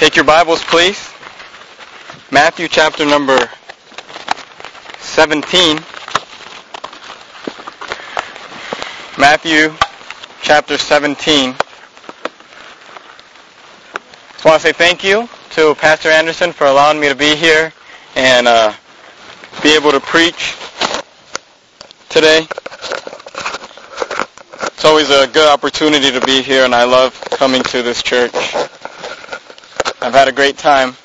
Take your Bibles, please. Matthew chapter number 17. Matthew chapter 17. I want to say thank you to Pastor Anderson for allowing me to be here and be able to preach today. It's always a good opportunity to be here, and I love coming to this church. I've had a great time.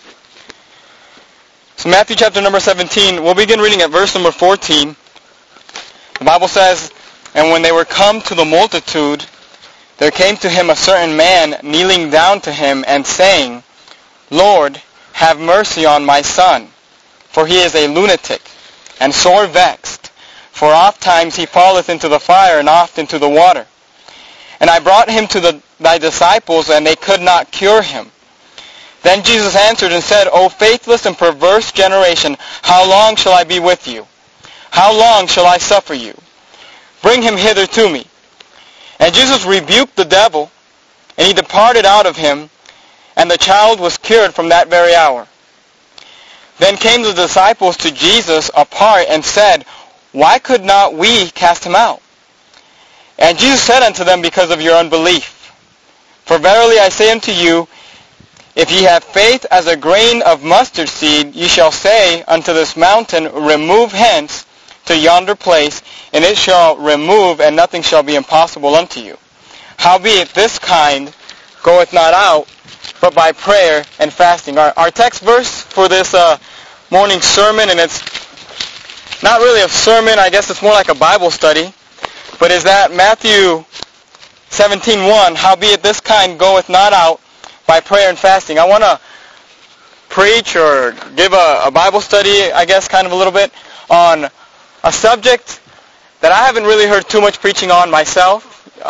So Matthew chapter number 17, we'll begin reading at verse number 14. The Bible says, "And when they were come to the multitude, there came to him a certain man, kneeling down to him, and saying, Lord, have mercy on my son, for he is a lunatic, and sore vexed. For oft times he falleth into the fire, and oft into the water. And I brought him to thy disciples, and they could not cure him. Then Jesus answered and said, O faithless and perverse generation, how long shall I be with you? How long shall I suffer you? Bring him hither to me. And Jesus rebuked the devil, and he departed out of him, and the child was cured from that very hour. Then came the disciples to Jesus apart, and said, Why could not we cast him out? And Jesus said unto them, Because of your unbelief. For verily I say unto you, if ye have faith as a grain of mustard seed, ye shall say unto this mountain, Remove hence to yonder place, and it shall remove, and nothing shall be impossible unto you. Howbeit this kind goeth not out, but by prayer and fasting." Our text verse for this morning sermon, and it's not really a sermon, I guess it's more like a Bible study, but is that Matthew 17:1, "Howbeit this kind goeth not out, by prayer and fasting." I want to preach or give a Bible study, I guess, kind of a little bit, on a subject that I haven't really heard too much preaching on myself.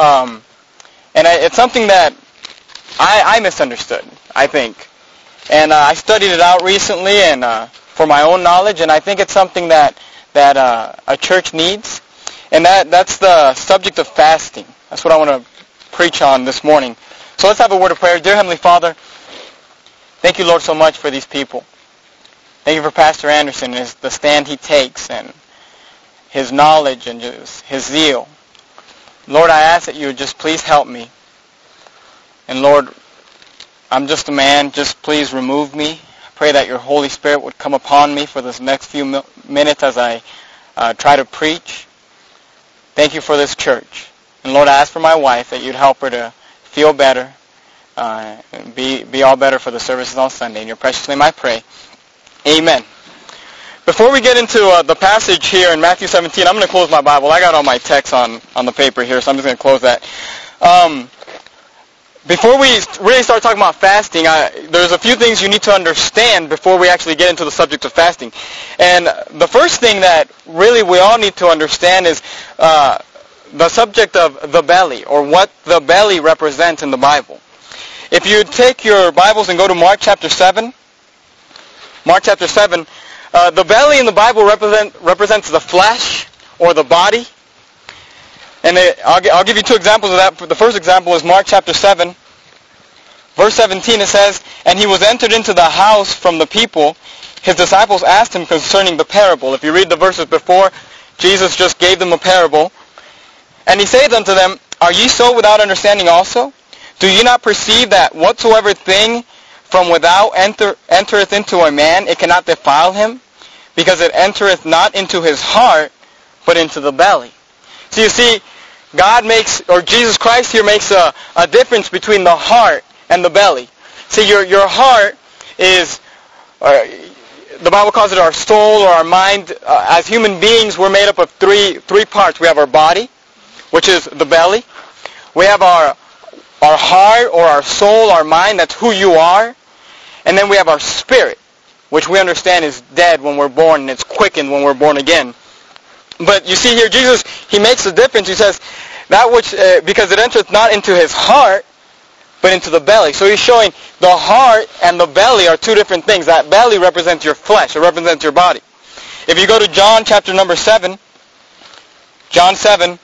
It's something that I misunderstood, I think. And I studied it out recently and for my own knowledge, and I think it's something that a church needs. And that's the subject of fasting. That's what I want to preach on this morning. So let's have a word of prayer. Dear Heavenly Father, thank you, Lord, so much for these people. Thank you for Pastor Anderson and the stand he takes and his knowledge and just his zeal. Lord, I ask that you would just please help me. And Lord, I'm just a man. Just please remove me. I pray that your Holy Spirit would come upon me for this next few minutes as I try to preach. Thank you for this church. And Lord, I ask for my wife that you'd help her to feel better, and be all better for the services on Sunday. In your precious name I pray. Amen. Before we get into the passage here in Matthew 17, I'm going to close my Bible. I got all my text on the paper here, so I'm just going to close that. Before we really start talking about fasting, there's a few things you need to understand before we actually get into the subject of fasting. And the first thing that really we all need to understand is the subject of the belly, or what the belly represents in the Bible. If you take your Bibles and go to Mark chapter 7, Mark chapter 7, the belly in the Bible represents the flesh or the body. And I'll give you two examples of that. The first example is Mark chapter 7, verse 17. It says, "And he was entered into the house from the people. His disciples asked him concerning the parable." If you read the verses before, Jesus just gave them a parable. "And he saith unto them, Are ye so without understanding also? Do ye not perceive that whatsoever thing from without entereth into a man, it cannot defile him? Because it entereth not into his heart, but into the belly." So you see, Jesus Christ here makes a difference between the heart and the belly. See, your heart is, the Bible calls it our soul or our mind. As human beings, we're made up of three parts. We have our body, which is the belly. We have our heart or our soul, our mind, that's who you are. And then we have our spirit, which we understand is dead when we're born, and it's quickened when we're born again. But you see here, Jesus, he makes a difference. He says, that which, because it entereth not into his heart, but into the belly. So he's showing the heart and the belly are two different things. That belly represents your flesh. It represents your body. If you go to John chapter number 7, John 7,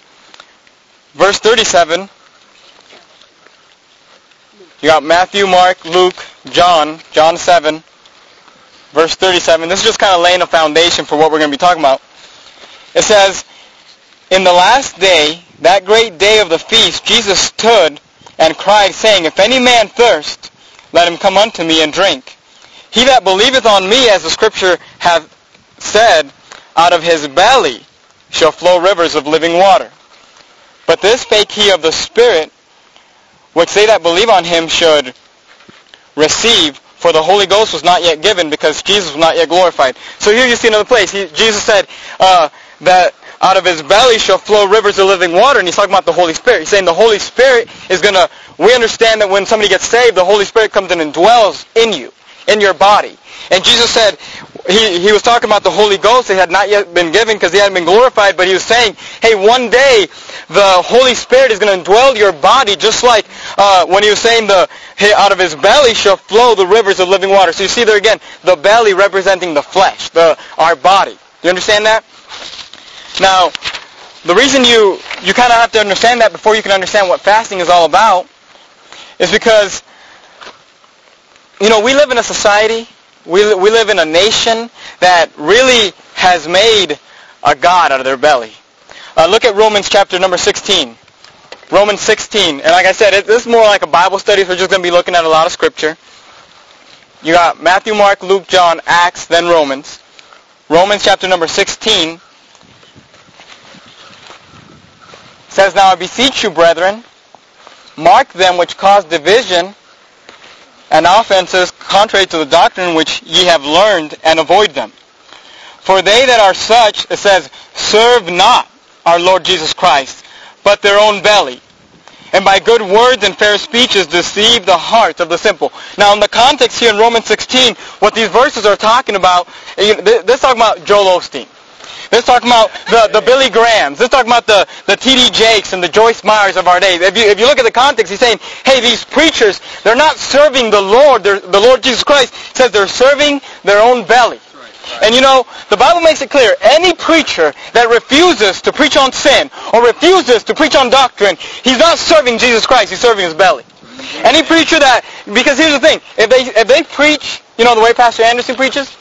verse 37, you got Matthew, Mark, Luke, John 7, verse 37. This is just kind of laying a foundation for what we're going to be talking about. It says, "In the last day, that great day of the feast, Jesus stood and cried, saying, If any man thirst, let him come unto me and drink. He that believeth on me, as the Scripture hath said, out of his belly shall flow rivers of living water. But this spake he of the Spirit, which they that believe on him should receive, for the Holy Ghost was not yet given, because Jesus was not yet glorified." So here you see another place. Jesus said that out of his belly shall flow rivers of living water, and he's talking about the Holy Spirit. He's saying the Holy Spirit is going to, we understand that when somebody gets saved, the Holy Spirit comes in and dwells in you, in your body. And Jesus said, he was talking about the Holy Ghost. It had not yet been given because he hadn't been glorified, but he was saying, hey, one day the Holy Spirit is going to indwell your body, just like when he was saying out of his belly shall flow the rivers of living water. So you see there again, the belly representing the flesh, our body. Do you understand that? Now, the reason you kind of have to understand that before you can understand what fasting is all about is because, we live in a society, we live in a nation that really has made a god out of their belly. Look at Romans chapter number 16. Romans 16. And like I said, this is more like a Bible study, so we're just going to be looking at a lot of Scripture. You got Matthew, Mark, Luke, John, Acts, then Romans. Romans chapter number 16 says, "Now I beseech you, brethren, mark them which cause division and offenses contrary to the doctrine which ye have learned, and avoid them. For they that are such," it says, "serve not our Lord Jesus Christ, but their own belly, and by good words and fair speeches deceive the hearts of the simple." Now in the context here in Romans 16, what these verses are talking about, this is talking about Joel Osteen. This is talking about the Billy Grahams. This is talking about the T.D. Jakes and the Joyce Meyers of our day. If you look at the context, he's saying, hey, these preachers, they're not serving the Lord, the Lord Jesus Christ. He says they're serving their own belly. Right. And the Bible makes it clear, any preacher that refuses to preach on sin or refuses to preach on doctrine, he's not serving Jesus Christ, he's serving his belly. Any preacher because here's the thing, if they preach, the way Pastor Anderson preaches,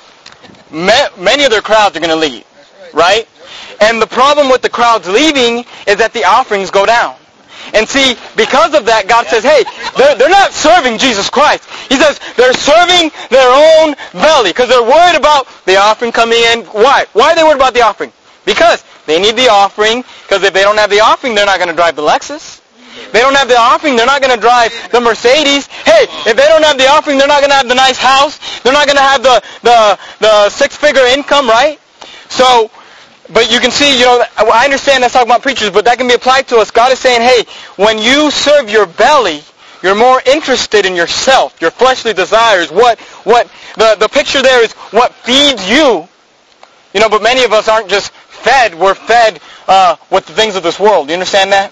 many of their crowds are going to leave. Right? And the problem with the crowds leaving is that the offerings go down. And see, because of that, God says, hey, they're not serving Jesus Christ. He says they're serving their own belly because they're worried about the offering coming in. Why? Why are they worried about the offering? Because they need the offering, because if they don't have the offering, they're not going to drive the Lexus. They don't have the offering, they're not going to drive the Mercedes. Hey, if they don't have the offering, they're not going to have the nice house. They're not going to have the six-figure income, right? So, but you can see, I understand that's talking about preachers, but that can be applied to us. God is saying, hey, when you serve your belly, you're more interested in yourself, your fleshly desires. What the picture there is what feeds you. But many of us aren't just fed. We're fed with the things of this world. Do you understand that?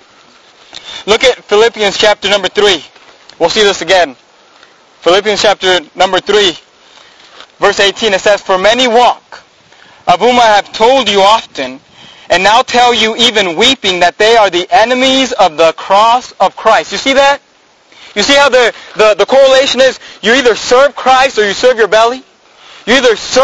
Look at Philippians chapter number 3. We'll see this again. Philippians chapter number 3, verse 18. It says, "For many walk, of whom I have told you often, and now tell you even weeping, that they are the enemies of the cross of Christ." You see that? You see how the correlation is? You either serve Christ or you serve your belly. You're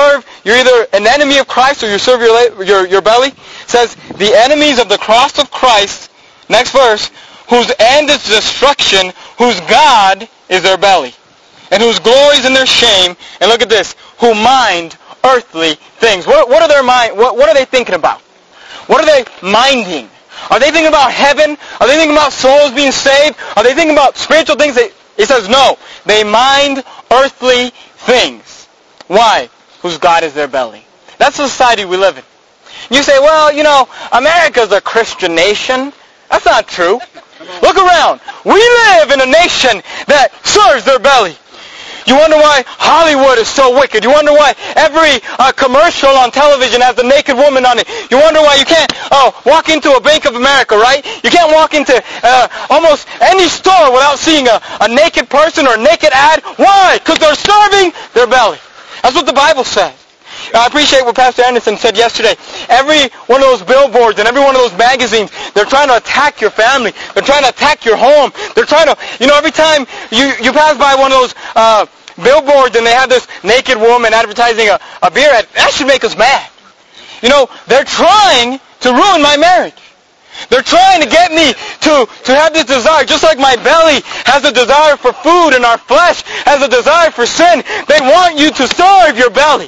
either an enemy of Christ or you serve your belly. It says, the enemies of the cross of Christ, next verse, whose end is destruction, whose God is their belly, and whose glory is in their shame. And look at this, who mind earthly things. What are their mind? What are they thinking about? What are they minding? Are they thinking about heaven? Are they thinking about souls being saved? Are they thinking about spiritual things? It says no. They mind earthly things. Why? Whose God is their belly. That's the society we live in. You say, well, America's a Christian nation. That's not true. Look around. We live in a nation that serves their belly. You wonder why Hollywood is so wicked. You wonder why every commercial on television has a naked woman on it. You wonder why you can't walk into a Bank of America, right? You can't walk into almost any store without seeing a naked person or a naked ad. Why? Because they're serving their belly. That's what the Bible says. I appreciate what Pastor Anderson said yesterday. Every one of those billboards and every one of those magazines, they're trying to attack your family. They're trying to attack your home. They're trying to, every time you pass by one of those billboards and they have this naked woman advertising a beer ad, that should make us mad. You know, they're trying to ruin my marriage. They're trying to get me to have this desire. Just like my belly has a desire for food and our flesh has a desire for sin, they want you to starve your belly.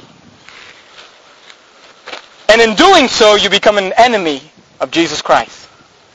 And in doing so, you become an enemy of Jesus Christ.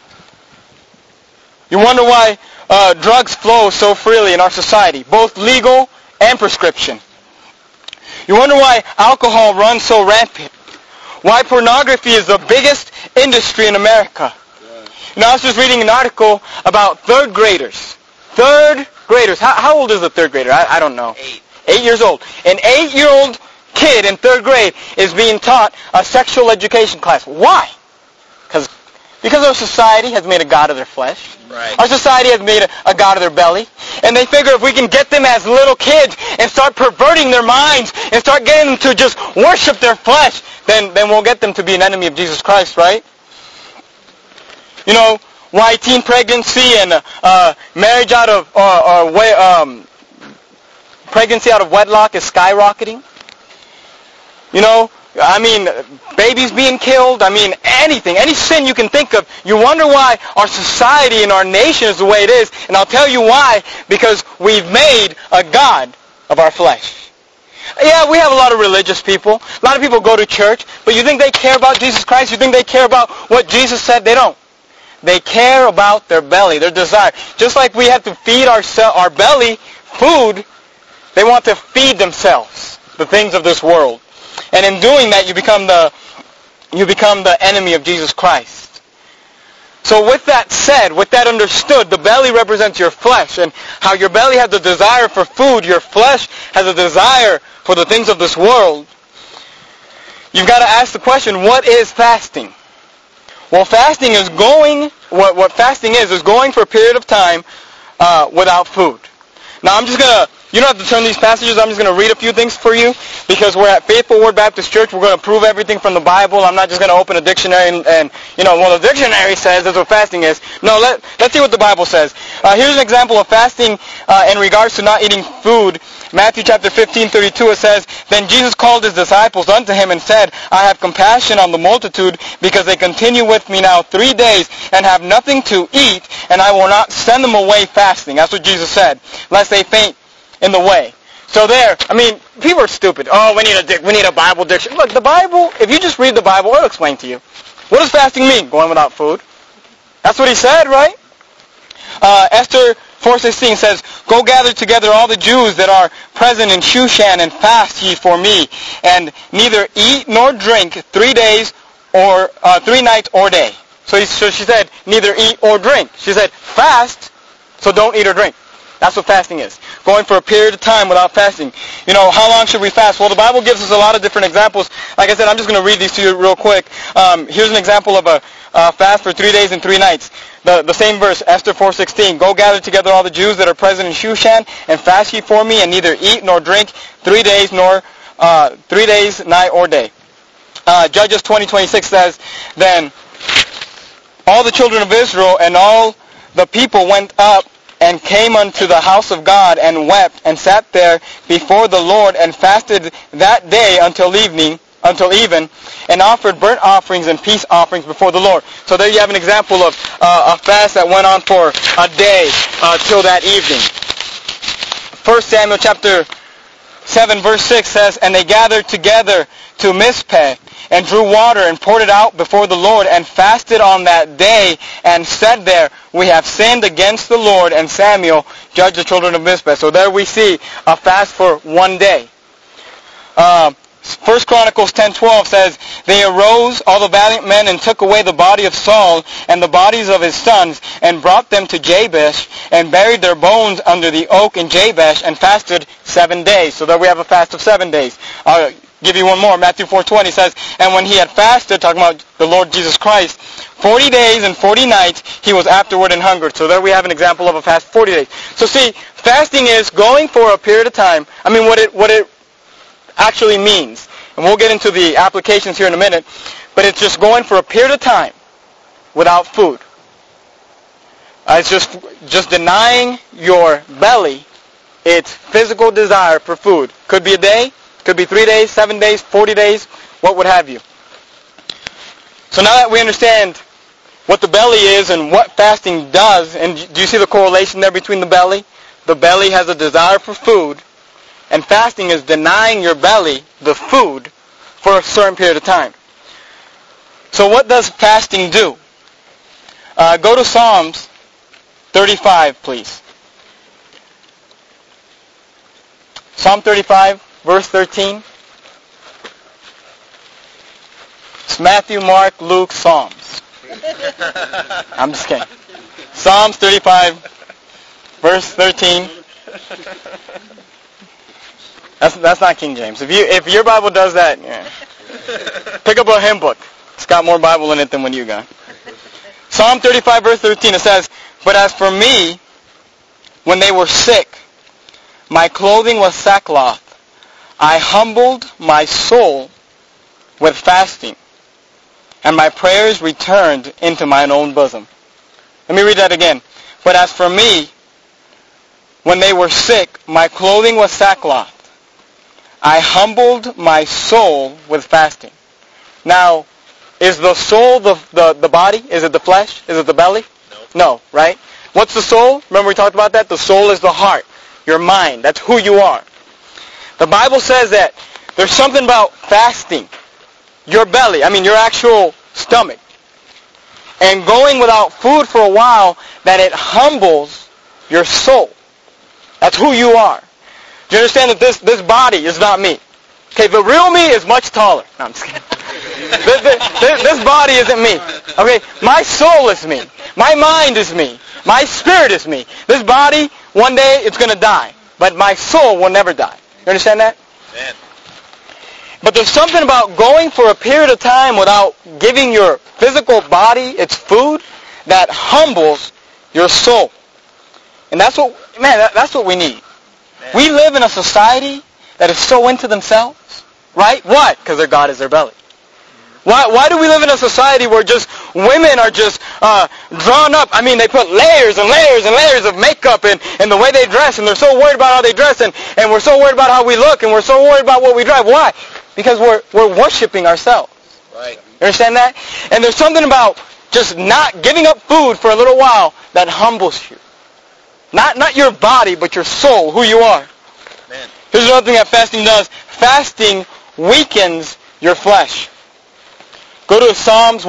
You wonder why drugs flow so freely in our society, both legal and prescription. You wonder why alcohol runs so rampant. Why pornography is the biggest industry in America. You know, I was just reading an article about third graders. Third graders. How old is a third grader? I don't know. 8 years old. An 8-year-old kid in third grade is being taught a sexual education class. Why? Because our society has made a god of their flesh. Right. Our society has made a god of their belly. And they figure if we can get them as little kids and start perverting their minds and start getting them to just worship their flesh, then we'll get them to be an enemy of Jesus Christ, right? You know, why teen pregnancy and marriage out of pregnancy out of wedlock is skyrocketing. You know, I mean, babies being killed. I mean, anything, any sin you can think of. You wonder why our society and our nation is the way it is. And I'll tell you why. Because we've made a god of our flesh. Yeah, we have a lot of religious people. A lot of people go to church. But you think they care about Jesus Christ? You think they care about what Jesus said? They don't. They care about their belly, their desire. Just like we have to feed our belly food, they want to feed themselves the things of this world. And in doing that, you become the enemy of Jesus Christ. So with that said, with that understood, the belly represents your flesh, and how your belly has a desire for food, your flesh has a desire for the things of this world. You've got to ask the question, what is fasting? Well, fasting is what fasting is going for a period of time without food. Now, you don't have to turn these passages. I'm just going to read a few things for you because we're at Faithful Word Baptist Church. We're going to prove everything from the Bible. I'm not just going to open a dictionary and well, the dictionary says that's what fasting is. No, let's see what the Bible says. Here's an example of fasting in regards to not eating food. Matthew chapter 15:32, it says, "Then Jesus called his disciples unto him and said, I have compassion on the multitude because they continue with me now 3 days and have nothing to eat, and I will not send them away fasting." That's what Jesus said, lest they faint in the way. So there, I mean, people are stupid. Oh, we need a Bible dictionary. Look, the Bible, if you just read the Bible, it'll explain to you. What does fasting mean? Going without food. That's what he said, right? Esther 4:16 says, "Go gather together all the Jews that are present in Shushan and fast ye for me, and neither eat nor drink 3 days or 3 nights or day." So she said, neither eat or drink. She said, fast, so don't eat or drink. That's what fasting is. Going for a period of time without fasting. You know, how long should we fast? Well, the Bible gives us a lot of different examples. Like I said, I'm just going to read these to you real quick. Here's an example of a fast for 3 days and 3 nights. The same verse, Esther 4:16. "Go gather together all the Jews that are present in Shushan, and fast ye for me, and neither eat nor drink 3 days, nor 3 days, night or day." Judges 20:26 says, "Then all the children of Israel and all the people went up and came unto the house of God, and wept, and sat there before the Lord, and fasted that day until even, and offered burnt offerings and peace offerings before the Lord." So there you have an example of a fast that went on for a day till that evening. 1 Samuel chapter 7 verse 6 says, "And they gathered together to Mizpeh, and drew water, and poured it out before the Lord, and fasted on that day, and said there, We have sinned against the Lord, and Samuel judged the children of Mizpeh." So there we see a fast for 1 day. 1 Chronicles 10:12 says, "They arose, all the valiant men, and took away the body of Saul and the bodies of his sons, and brought them to Jabesh, and buried their bones under the oak in Jabesh, and fasted 7 days." So there we have a fast of 7 days. I'll give you one more. Matthew 4:20 says, "And when he had fasted," talking about the Lord Jesus Christ, 40 days and 40 nights, he was afterward and hungered." So there we have an example of a fast 40 days. So see, fasting is going for a period of time. I mean, what it actually means. And we'll get into the applications here in a minute. But it's just going for a period of time without food. It's just denying your belly its physical desire for food. Could be a day, could be 3 days, 7 days, 40 days, what would have you. So now that we understand what the belly is and what fasting does, and do you see the correlation there between the belly? The belly has a desire for food, and fasting is denying your belly the food for a certain period of time. So what does fasting do? Go to Psalms 35, please. Psalm 35, verse 13. It's Matthew, Mark, Luke, Psalms. I'm just kidding. Psalms 35, verse 13. That's not King James. If your Bible does that, yeah. Pick up a hymn book. It's got more Bible in it than what you got. Psalm 35, verse 13, it says, "But as for me, when they were sick, my clothing was sackcloth. I humbled my soul with fasting, and my prayers returned into mine own bosom." Let me read that again. "But as for me, when they were sick, my clothing was sackcloth. I humbled my soul with fasting." Now, is the soul the body? Is it the flesh? Is it the belly? No, right? What's the soul? Remember we talked about that? The soul is the heart, your mind. That's who you are. The Bible says that there's something about fasting, your belly, your actual stomach, and going without food for a while, that it humbles your soul. That's who you are. Do you understand that this body is not me? Okay, the real me is much taller. No, I'm just kidding. This body isn't me. Okay, my soul is me. My mind is me. My spirit is me. This body, one day it's going to die. But my soul will never die. You understand that? Amen. But there's something about going for a period of time without giving your physical body its food that humbles your soul. And that's what we need. Man. We live in a society that is so into themselves, right? Why? Because their God is their belly. Why do we live in a society where just women are just drawn up? They put layers and layers and layers of makeup and the way they dress, and they're so worried about how they dress, and we're so worried about how we look, and we're so worried about what we drive. Why? Because we're worshiping ourselves. Right. You understand that? And there's something about just not giving up food for a little while that humbles you. Not your body, but your soul, who you are. Man. Here's another thing that fasting does. Fasting weakens your flesh. Go to Psalms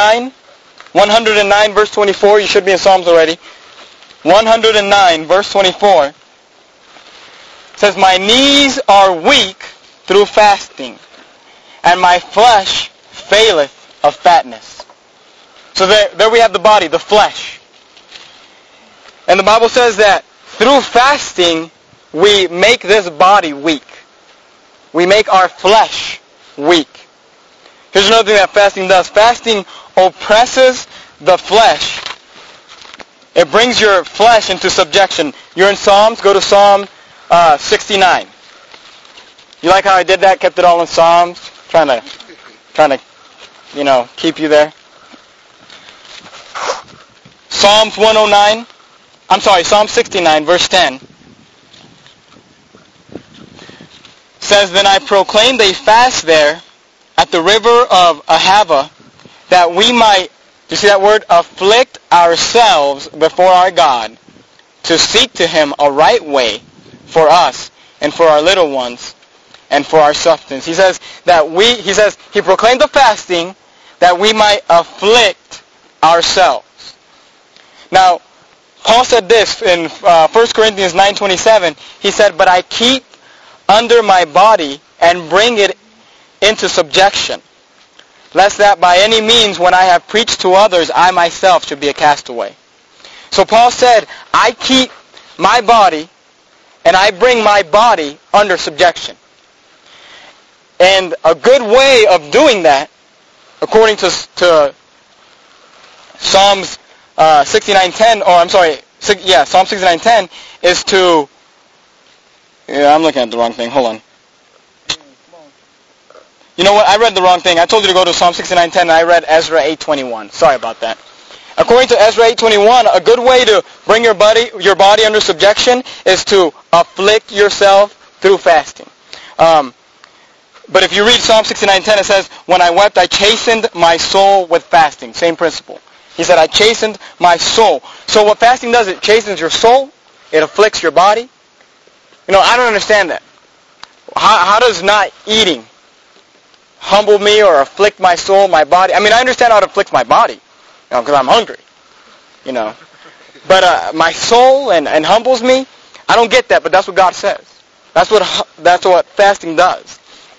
109 verse 24. You should be in Psalms already. 109 verse 24. It says, "My knees are weak through fasting, and my flesh faileth of fatness." So there we have the body, the flesh. And the Bible says that through fasting, we make this body weak. We make our flesh weak. Here's another thing that fasting does. Fasting oppresses the flesh. It brings your flesh into subjection. You're in Psalms. Go to Psalm 69. You like how I did that? Kept it all in Psalms. Trying to, keep you there. Psalm 69, verse 10. Says, "Then I proclaimed a fast there at the river of Ahava, that we might," do you see that word? "Afflict ourselves before our God, to seek to him a right way for us and for our little ones and for our substance." He says he proclaimed the fasting that we might afflict ourselves. Now, Paul said this in 1 Corinthians 9:27. He said, "But I keep under my body and bring it into subjection, lest that by any means when I have preached to others, I myself should be a castaway." So Paul said, I keep my body and I bring my body under subjection. And a good way of doing that, according to Psalms 69:10, Psalm 69:10, is to, I'm looking at the wrong thing, hold on. You know what, I read the wrong thing. I told you to go to Psalm 69:10, and I read Ezra 8:21. Sorry about that. According to Ezra 8:21, a good way to bring your body under subjection is to afflict yourself through fasting. But if you read Psalm 69:10, it says, when I wept, I chastened my soul with fasting. Same principle. He said, I chastened my soul. So what fasting does, it chastens your soul. It afflicts your body. I don't understand that. How does not eating humble me or afflict my soul, my body? I mean, I understand how it afflicts my body, because I'm hungry, But my soul and humbles me, I don't get that, but that's what God says. That's what fasting does.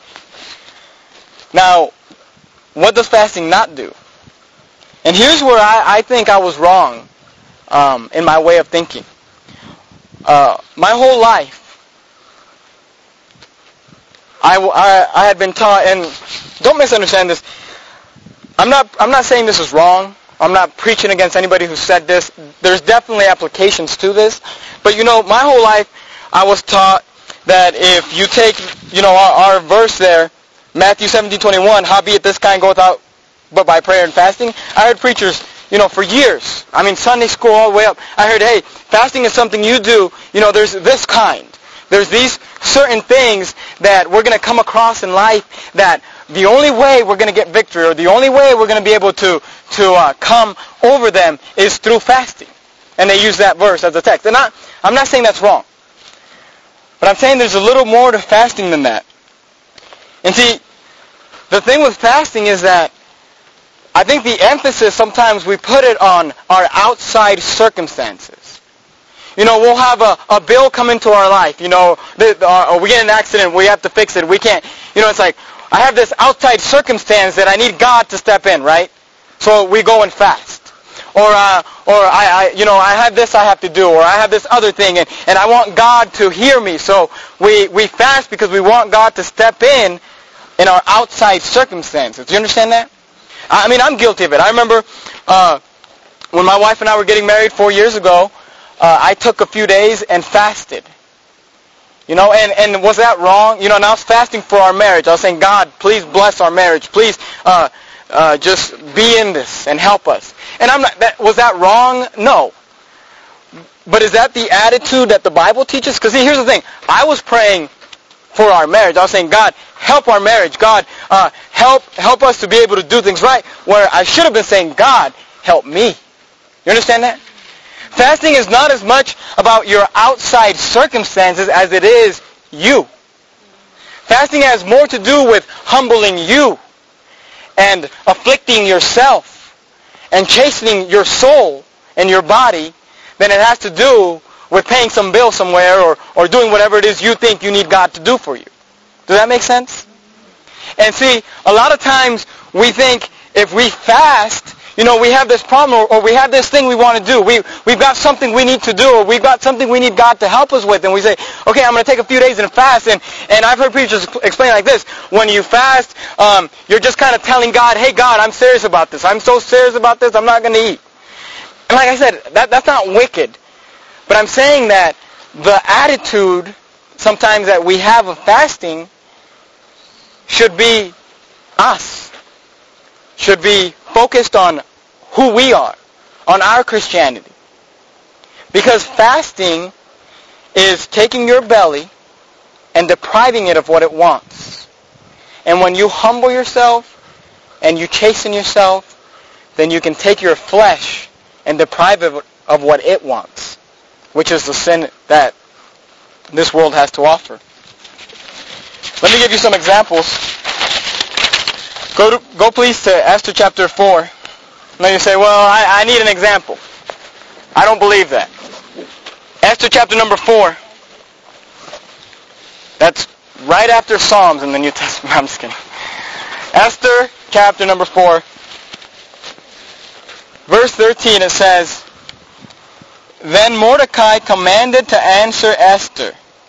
Now, what does fasting not do? And here's where I think I was wrong in my way of thinking. My whole life, I had been taught, and don't misunderstand this. I'm not saying this is wrong. I'm not preaching against anybody who said this. There's definitely applications to this. But my whole life I was taught that if you take, our verse there, Matthew 17:21, howbeit this kind goeth out but by prayer and fasting. I heard preachers, for years, Sunday school all the way up, I heard, hey, fasting is something you do, there's this kind. There's these certain things that we're going to come across in life that the only way we're going to get victory, or the only way we're going to be able to come over them is through fasting. And they use that verse as a text. And I'm not saying that's wrong. But I'm saying there's a little more to fasting than that. And see, the thing with fasting is that I think the emphasis, sometimes we put it on our outside circumstances. We'll have a bill come into our life. We get in an accident, we have to fix it. We can't. It's like, I have this outside circumstance that I need God to step in, right? So we go and fast. Or I have this I have to do, or I have this other thing, and I want God to hear me. So we fast because we want God to step in our outside circumstances. Do you understand that? I'm guilty of it. I remember when my wife and I were getting married 4 years ago, I took a few days and fasted. And was that wrong? And I was fasting for our marriage. I was saying, God, please bless our marriage. Please just be in this and help us. And was that wrong? No. But is that the attitude that the Bible teaches? Because here's the thing. I was praying for our marriage. I was saying, God, help our marriage. God, help us to be able to do things right. Where I should have been saying, God, help me. You understand that? Fasting is not as much about your outside circumstances as it is you. Fasting has more to do with humbling you and afflicting yourself and chastening your soul and your body than it has to do with paying some bill somewhere or doing whatever it is you think you need God to do for you. Does that make sense? And see, a lot of times we think if we fast, we have this problem or we have this thing we want to do. We've got something we need to do, or we've got something we need God to help us with. And we say, okay, I'm going to take a few days and fast. And I've heard preachers explain like this. When you fast, you're just kind of telling God, hey, God, I'm serious about this. I'm so serious about this, I'm not going to eat. And like I said, that's not wicked. But I'm saying that the attitude sometimes that we have of fasting should be us. Should be focused on who we are, on our Christianity. Because fasting is taking your belly and depriving it of what it wants. And when you humble yourself and you chasten yourself, then you can take your flesh and deprive it of what it wants, which is the sin that this world has to offer. Let me give you some examples. Go please to Esther chapter 4. And then you say, well, I need an example. I don't believe that. Esther chapter number 4. That's right after Psalms in the New Testament. I'm just kidding. Esther chapter number 4. Verse 13, it says, Then Mordecai commanded to answer Esther.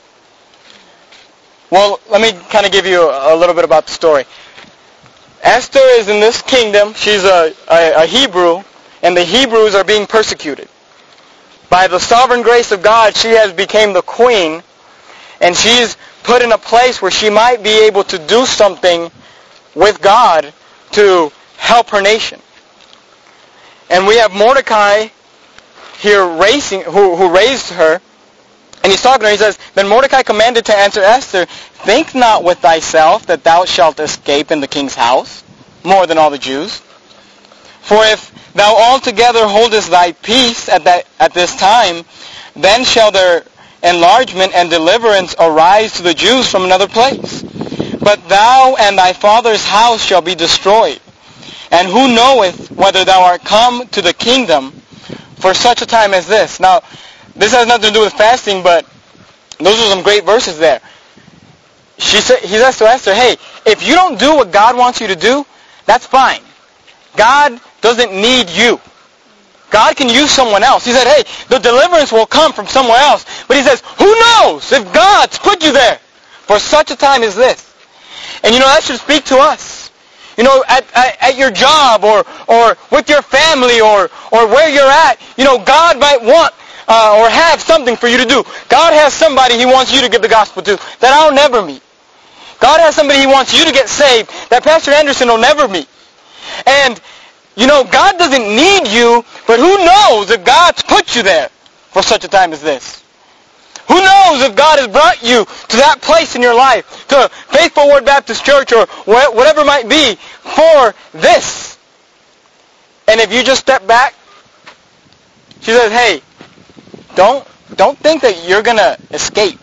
Well, let me kind of give you a little bit about the story. Esther is in this kingdom. She's a Hebrew, and the Hebrews are being persecuted. By the sovereign grace of God, she has become the queen, and she's put in a place where she might be able to do something with God to help her nation. And we have Mordecai here who raised her. And he's talking to her. He says, Then Mordecai commanded to answer Esther, Think not with thyself that thou shalt escape in the king's house more than all the Jews. For if thou altogether holdest thy peace at this time, then shall their enlargement and deliverance arise to the Jews from another place. But thou and thy father's house shall be destroyed. And who knoweth whether thou art come to the kingdom for such a time as this? Now, this has nothing to do with fasting, but those are some great verses there. He says to Esther, hey, if you don't do what God wants you to do, that's fine. God doesn't need you. God can use someone else. He said, hey, the deliverance will come from somewhere else. But he says, who knows if God's put you there for such a time as this? And that should speak to us. At your job or with your family or where you're at, God might want or have something for you to do. God has somebody He wants you to give the gospel to that I'll never meet. God has somebody He wants you to get saved that Pastor Anderson will never meet. And, God doesn't need you, but who knows if God's put you there for such a time as this? Who knows if God has brought you to that place in your life, to Faithful Word Baptist Church or whatever it might be, for this. And if you just step back, she says, hey, don't think that you're going to escape.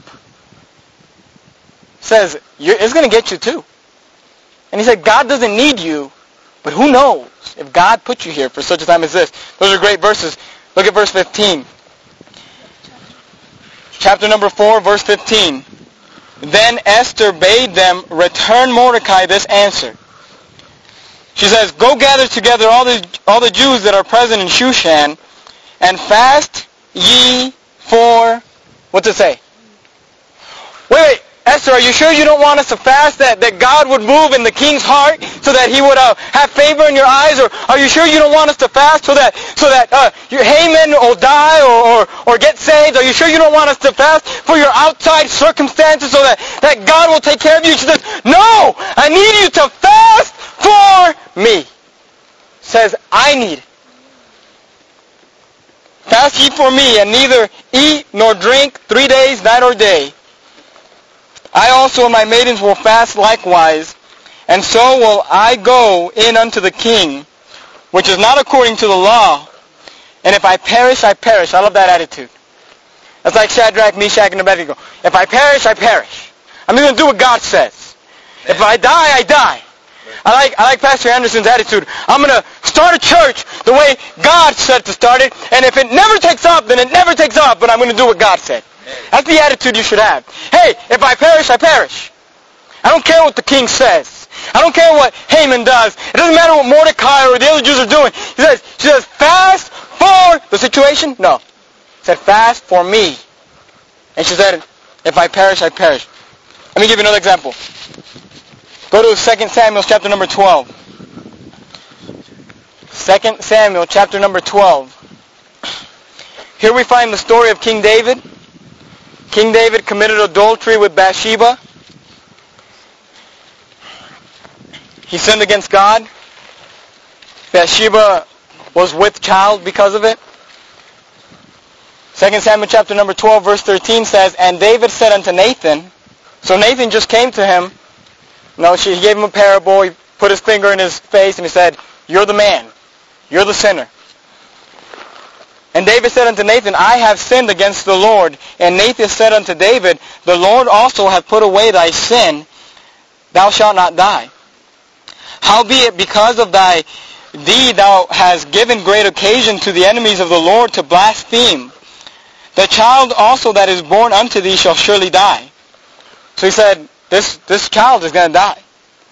Says, it's going to get you too. And he said, God doesn't need you, but who knows if God put you here for such a time as this. Those are great verses. Look at verse 15. Chapter number 4, verse 15. Then Esther bade them return Mordecai this answer. She says, Go gather together all the Jews that are present in Shushan, and fast ye for, what's it say? Wait, Esther, are you sure you don't want us to fast that God would move in the king's heart so that he would have favor in your eyes? Or are you sure you don't want us to fast so that Haman will die or get saved? Are you sure you don't want us to fast for your outside circumstances so that God will take care of you? She says, no, I need you to fast for me. Says, I need it. Fast ye for me, and neither eat nor drink 3 days, night or day. I also and my maidens will fast likewise, and so will I go in unto the king, which is not according to the law. And if I perish, I perish. I love that attitude. That's like Shadrach, Meshach, and Abednego. If I perish, I perish. I'm going to do what God says. If I die, I die. I like Pastor Anderson's attitude. I'm going to start a church the way God said to start it, and if it never takes off, then it never takes off, but I'm going to do what God said. That's the attitude you should have. Hey, if I perish, I perish. I don't care what the king says. I don't care what Haman does. It doesn't matter what Mordecai or the other Jews are doing. She says, fast for the situation? No. She said, fast for me. And she said, if I perish, I perish. Let me give you another example. Go to 2 Samuel chapter number 12. 2 Samuel chapter number 12. Here we find the story of King David. King David committed adultery with Bathsheba. He sinned against God. Bathsheba was with child because of it. 2 Samuel chapter number 12 verse 13 says, And David said unto Nathan, so Nathan just came to him. He gave him a parable. He put his finger in his face and he said, You're the man. You're the sinner. And David said unto Nathan, I have sinned against the Lord. And Nathan said unto David, The Lord also hath put away thy sin. Thou shalt not die. Howbeit, because of thy deed thou hast given great occasion to the enemies of the Lord to blaspheme. The child also that is born unto thee shall surely die. So he said, this child is going to die.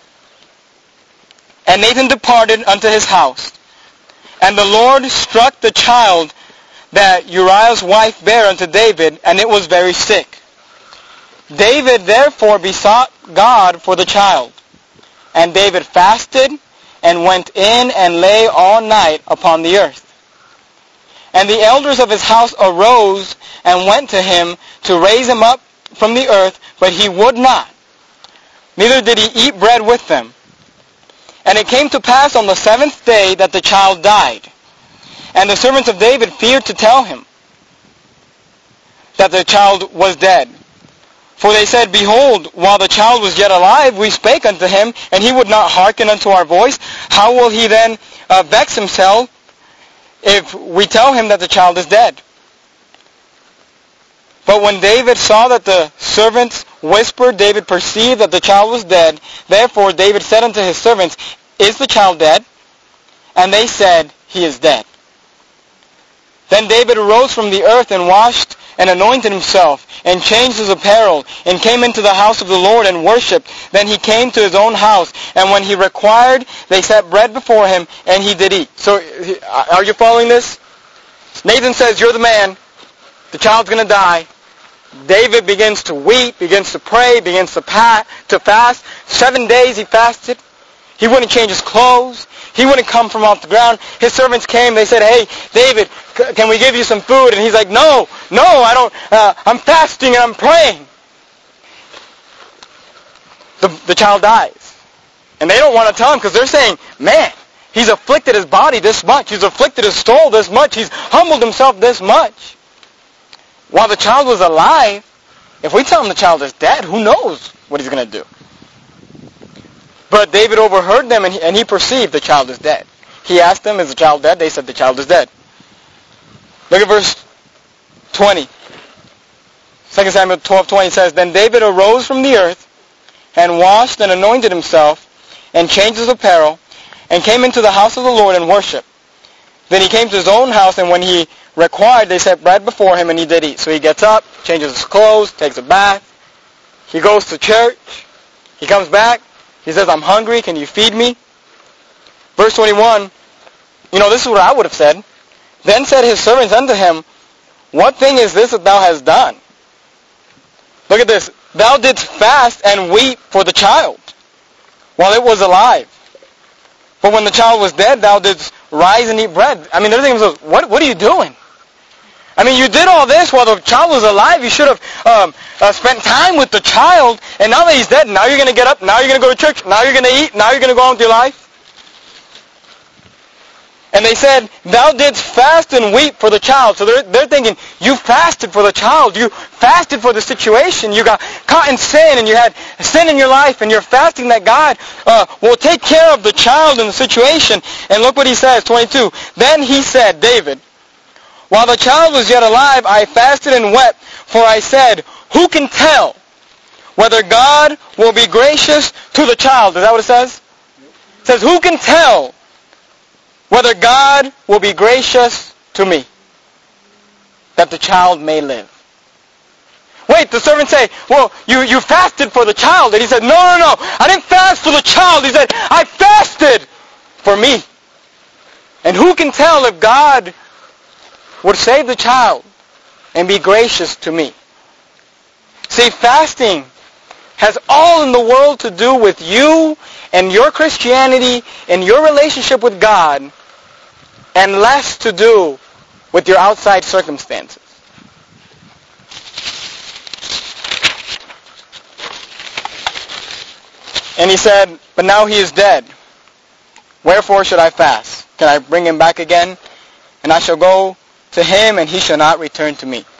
And Nathan departed unto his house. And the Lord struck the child that Uriah's wife bare unto David, and it was very sick. David therefore besought God for the child. And David fasted, and went in and lay all night upon the earth. And the elders of his house arose, and went to him to raise him up from the earth, but he would not. Neither did he eat bread with them. And it came to pass on the 7th day that the child died. And the servants of David feared to tell him that the child was dead. For they said, Behold, while the child was yet alive, we spake unto him, and he would not hearken unto our voice. How will he then vex himself if we tell him that the child is dead? But when David saw that the servants whispered, David perceived that the child was dead. Therefore David said unto his servants, Is the child dead? And they said, He is dead. Then David arose from the earth and washed and anointed himself and changed his apparel and came into the house of the Lord and worshipped. Then he came to his own house, and when he required, they set bread before him, and he did eat. So are you following this? Nathan says, You're the man. The child's going to die. David begins to weep, begins to pray, begins to fast. 7 days he fasted. He wouldn't change his clothes. He wouldn't come from off the ground. His servants came. They said, Hey, David, can we give you some food? And he's like, No, I don't. I'm fasting and I'm praying. The child dies. And they don't want to tell him because they're saying, Man, he's afflicted his body this much. He's afflicted his soul this much. He's humbled himself this much. While the child was alive, if we tell him the child is dead, who knows what he's going to do? But David overheard them, and he perceived the child is dead. He asked them, Is the child dead? They said, The child is dead. Look at verse 20. 2 Samuel 12:20 says, Then David arose from the earth, and washed and anointed himself, and changed his apparel, and came into the house of the Lord and worshipped. Then he came to his own house, and when he required, they set bread before him, and he did eat. So he gets up, changes his clothes, takes a bath. He goes to church. He comes back. He says, I'm hungry. Can you feed me? Verse 21, this is what I would have said. Then said his servants unto him, What thing is this that thou hast done? Look at this. Thou didst fast and weep for the child while it was alive. But when the child was dead, thou didst rise and eat bread. I mean, they're thinking, what are you doing? I mean, you did all this while the child was alive. You should have spent time with the child. And now that he's dead, now you're going to get up. Now you're going to go to church. Now you're going to eat. Now you're going to go on with your life. And they said, Thou didst fast and weep for the child. So they're thinking, you fasted for the child. You fasted for the situation. You got caught in sin, and you had sin in your life, and you're fasting that God will take care of the child in the situation. And look what he says, 22. Then he said, David, While the child was yet alive, I fasted and wept, for I said, Who can tell whether God will be gracious to the child? Is that what it says? It says, Who can tell whether God will be gracious to me, that the child may live? Wait, the servants say, Well, you fasted for the child. And he said, No, I didn't fast for the child. He said, I fasted for me. And who can tell if God would save the child and be gracious to me? See, fasting has all in the world to do with you and your Christianity and your relationship with God, and less to do with your outside circumstances. And he said, But now he is dead. Wherefore should I fast? Can I bring him back again? And I shall go to him, and he shall not return to me.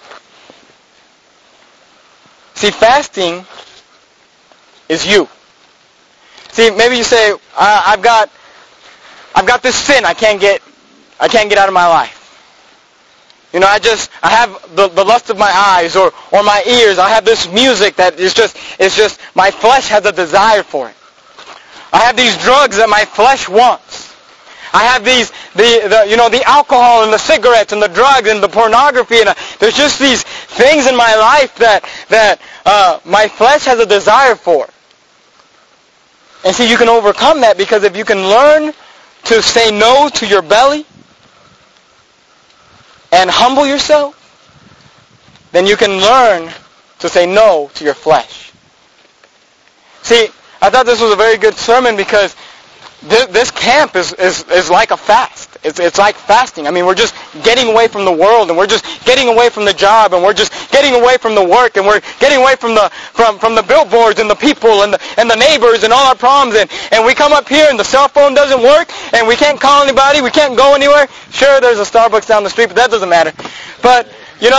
See, fasting is you. See, maybe you say, I've got this sin I can't get out of my life. I have the lust of my eyes or my ears. I have this music that is just my flesh has a desire for it. I have these drugs that my flesh wants. I have the alcohol and the cigarettes and the drugs and the pornography, and there's just these things in my life that my flesh has a desire for. And see, you can overcome that because if you can learn to say no to your belly and humble yourself, then you can learn to say no to your flesh. See, I thought this was a very good sermon because this camp is like a fast. It's like fasting. I mean, we're just getting away from the world, and we're just getting away from the job, and we're just getting away from the work, and we're getting away from the billboards and the people and the neighbors and all our problems, and we come up here and the cell phone doesn't work, and we can't call anybody, we can't go anywhere. Sure, there's a Starbucks down the street, but that doesn't matter. But we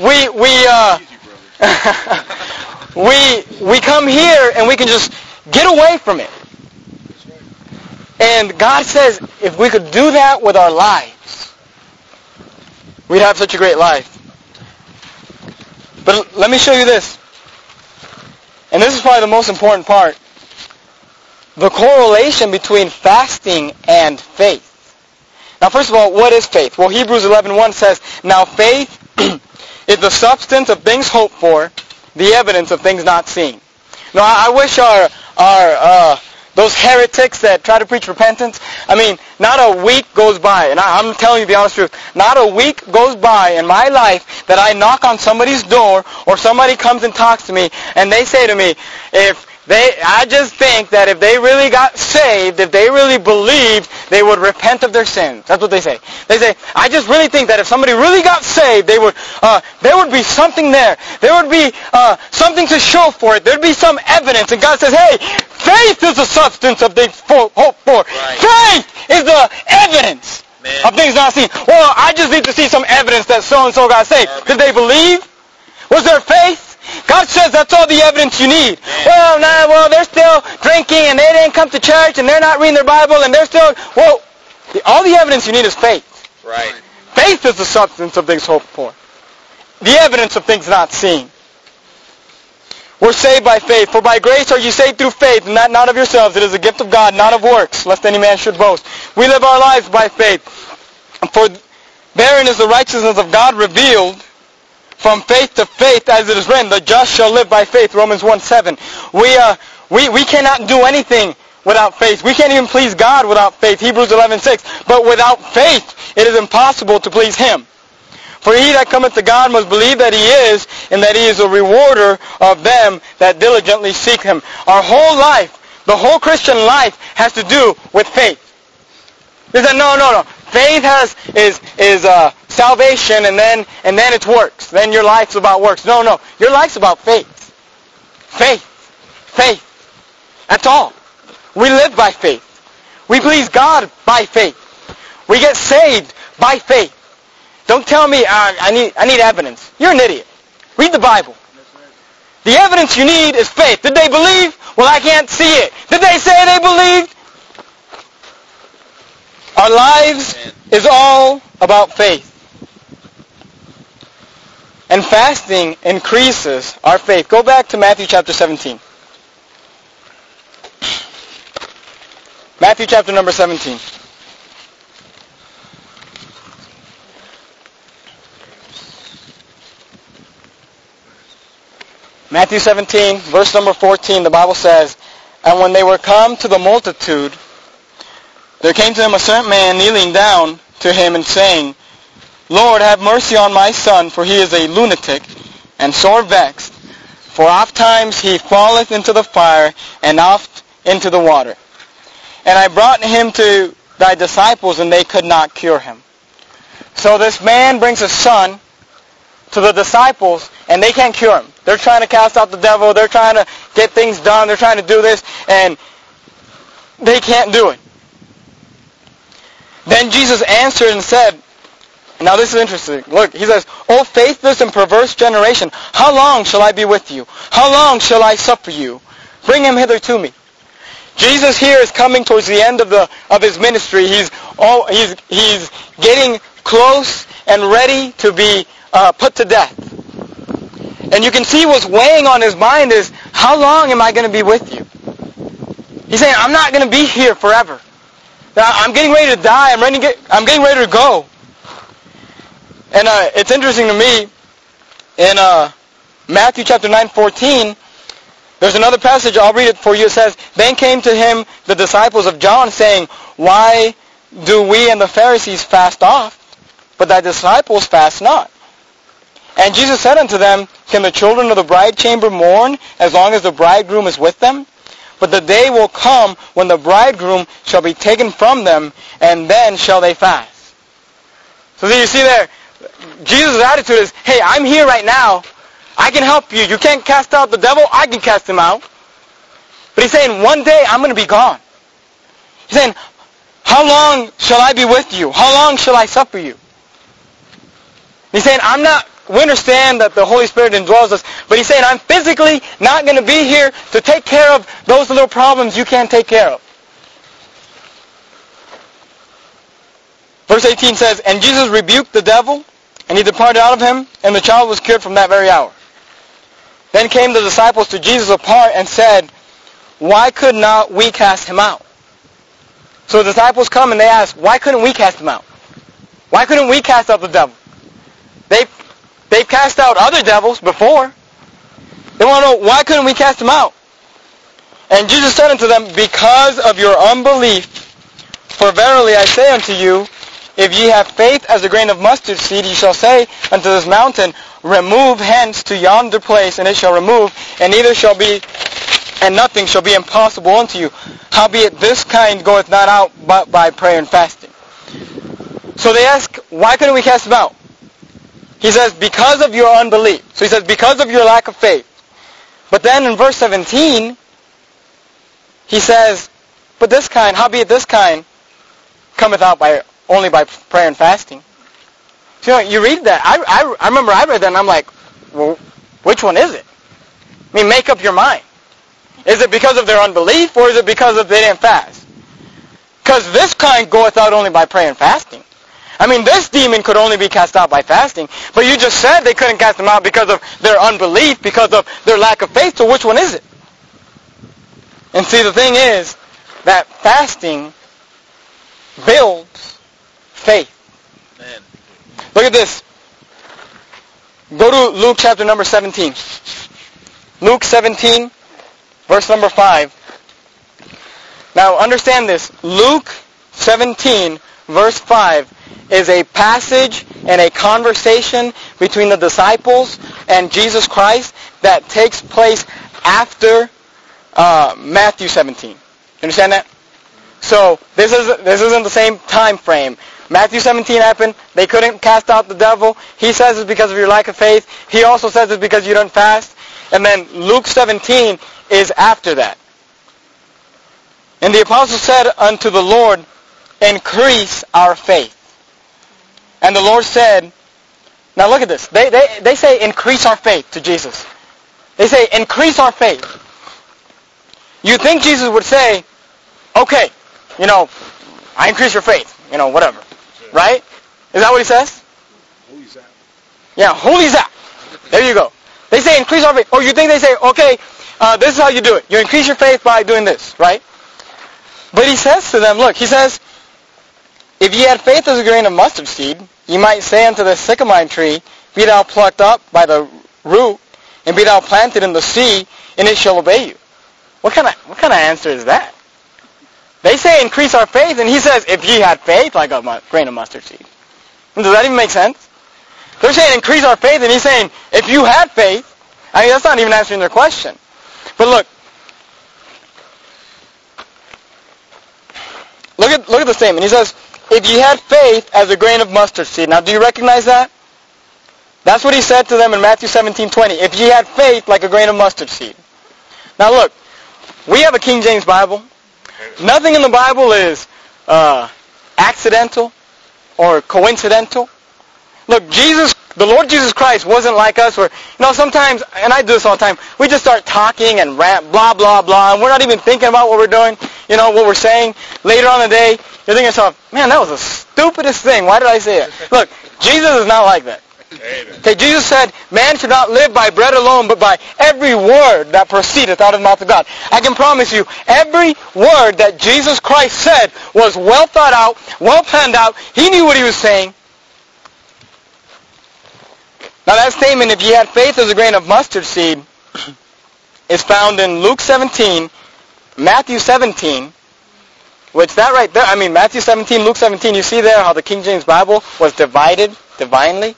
come here and we can just get away from it. And God says if we could do that with our lives, we'd have such a great life. But let me show you this. And this is probably the most important part. The correlation between fasting and faith. Now, first of all, what is faith? Well, Hebrews 11:1 says, now faith is the substance of things hoped for, the evidence of things not seen. Now, I wish those heretics that try to preach repentance, not a week goes by, and I'm telling you the honest truth, not a week goes by in my life that I knock on somebody's door or somebody comes and talks to me and they say to me, I just think that if they really got saved, if they really believed, they would repent of their sins. That's what they say. They say, I just really think that if somebody really got saved, there would be something there. There would be something to show for it. There'd be some evidence. And God says, hey, faith is the substance of things hoped for. Right. Faith is the evidence of things not seen. Well, I just need to see some evidence that so-and-so got saved. Did they believe? Was there faith? God says that's all the evidence you need. Well, they're still drinking and they didn't come to church and they're not reading their Bible and they're still... Well, all the evidence you need is faith. Right. Faith is the substance of things hoped for. The evidence of things not seen. We're saved by faith. For by grace are you saved through faith, and that not of yourselves. It is a gift of God, not of works, lest any man should boast. We live our lives by faith. For therein is the righteousness of God revealed from faith to faith, as it is written, the just shall live by faith, Romans 1:7. We cannot do anything without faith. We can't even please God without faith, Hebrews 11:6. But without faith, it is impossible to please Him. For he that cometh to God must believe that He is, and that He is a rewarder of them that diligently seek Him. Our whole life, the whole Christian life, has to do with faith. They said, no. Faith is salvation, and then it's works. Then your life's about works. No. Your life's about faith. Faith. That's all. We live by faith. We please God by faith. We get saved by faith. Don't tell me I need evidence. You're an idiot. Read the Bible. The evidence you need is faith. Did they believe? Well, I can't see it. Did they say they believed? Our lives is all about faith. And fasting increases our faith. Go back to Matthew chapter 17. Matthew chapter number 17. Matthew 17, verse number 14, the Bible says, and when they were come to the multitude, there came to him a certain man kneeling down to him and saying, Lord, have mercy on my son, for he is a lunatic and sore vexed. For oft times he falleth into the fire, and oft into the water. And I brought him to thy disciples, and they could not cure him. So this man brings his son to the disciples, and they can't cure him. They're trying to cast out the devil. They're trying to get things done. They're trying to do this, and they can't do it. Then Jesus answered and said, now this is interesting. Look, he says, O faithless and perverse generation, how long shall I be with you? How long shall I suffer you? Bring him hither to me. Jesus here is coming towards the end of his ministry. He's getting close and ready to be put to death. And you can see what's weighing on his mind is, how long am I going to be with you? He's saying, I'm not going to be here forever. Now, I'm getting ready to die. I'm getting ready to go. And it's interesting to me, in Matthew chapter 9:14, there's another passage, I'll read it for you. It says, then came to him the disciples of John, saying, why do we and the Pharisees fast oft, but thy disciples fast not? And Jesus said unto them, can the children of the bride chamber mourn as long as the bridegroom is with them? But the day will come when the bridegroom shall be taken from them, and then shall they fast. So you see there, Jesus' attitude is, hey, I'm here right now, I can help you. You can't cast out the devil. I can cast him out. But he's saying, one day I'm going to be gone. He's saying, how long shall I be with you? How long shall I suffer you? He's saying, we understand that the Holy Spirit indwells us, but he's saying, I'm physically not going to be here to take care of those little problems you can't take care of. Verse 18 says, and Jesus rebuked the devil, and he departed out of him, and the child was cured from that very hour. Then came the disciples to Jesus apart and said, why could not we cast him out? So the disciples come and they ask, why couldn't we cast him out? Why couldn't we cast out the devil? They've cast out other devils before. They want to know, why couldn't we cast him out? And Jesus said unto them, because of your unbelief, for verily I say unto you, if ye have faith as a grain of mustard seed, ye shall say unto this mountain, remove hence to yonder place, and it shall remove, and nothing shall be impossible unto you. Howbeit this kind goeth not out but by prayer and fasting. So they ask, why couldn't we cast him out? He says, because of your unbelief. So he says, because of your lack of faith. But then in verse 17, he says, but this kind, howbeit this kind, cometh out only by prayer and fasting. So you read that. I remember I read that and I'm like, well, which one is it? I mean, make up your mind. Is it because of their unbelief, or is it because they didn't fast? Because this kind goeth out only by prayer and fasting. I mean, this demon could only be cast out by fasting, but you just said they couldn't cast them out because of their unbelief, because of their lack of faith, so which one is it? And see, the thing is that fasting builds faith. Man. Look at this. Go to Luke chapter number 17. Luke 17, verse number 5. Now understand this. Luke 17, verse 5 is a passage and a conversation between the disciples and Jesus Christ that takes place after Matthew 17. You understand that? So this isn't the same time frame. Matthew 17 happened. They couldn't cast out the devil. He says it's because of your lack of faith. He also says it's because you don't fast. And then Luke 17 is after that. And the apostle said unto the Lord, increase our faith. And the Lord said, now look at this. They say increase our faith to Jesus. They say increase our faith. You think Jesus would say, okay, I increase your faith, whatever. Right? Is that what he says? Holy Zach. Yeah, holy Zach. There you go. They say increase our faith. Or you think they say, okay, this is how you do it. You increase your faith by doing this, right? But he says to them, look, he says, if ye had faith as a grain of mustard seed, ye might say unto the sycamore tree, be thou plucked up by the root, and be thou planted in the sea, and it shall obey you. What kind of answer is that? They say increase our faith, and he says, if ye had faith like a grain of mustard seed. Does that even make sense? They're saying increase our faith, and he's saying, if you had faith, I mean, that's not even answering their question. But look at the statement. He says, if ye had faith as a grain of mustard seed. Now, do you recognize that? That's what he said to them in Matthew 17:20. If ye had faith like a grain of mustard seed. Now, look, we have a King James Bible. Nothing in the Bible is accidental or coincidental. Look, the Lord Jesus Christ wasn't like us where, sometimes, and I do this all the time, we just start talking and rant, blah, blah, blah, and we're not even thinking about what we're doing, what we're saying. Later on in the day, you're thinking to yourself, man, that was the stupidest thing. Why did I say it? Look, Jesus is not like that. Okay, Jesus said, man should not live by bread alone, but by every word that proceedeth out of the mouth of God. I can promise you, every word that Jesus Christ said was well thought out, well planned out. He knew what he was saying. Now that statement, if ye had faith as a grain of mustard seed, is found in Luke 17, Matthew 17, which that right there, Matthew 17, Luke 17, you see there how the King James Bible was divided divinely?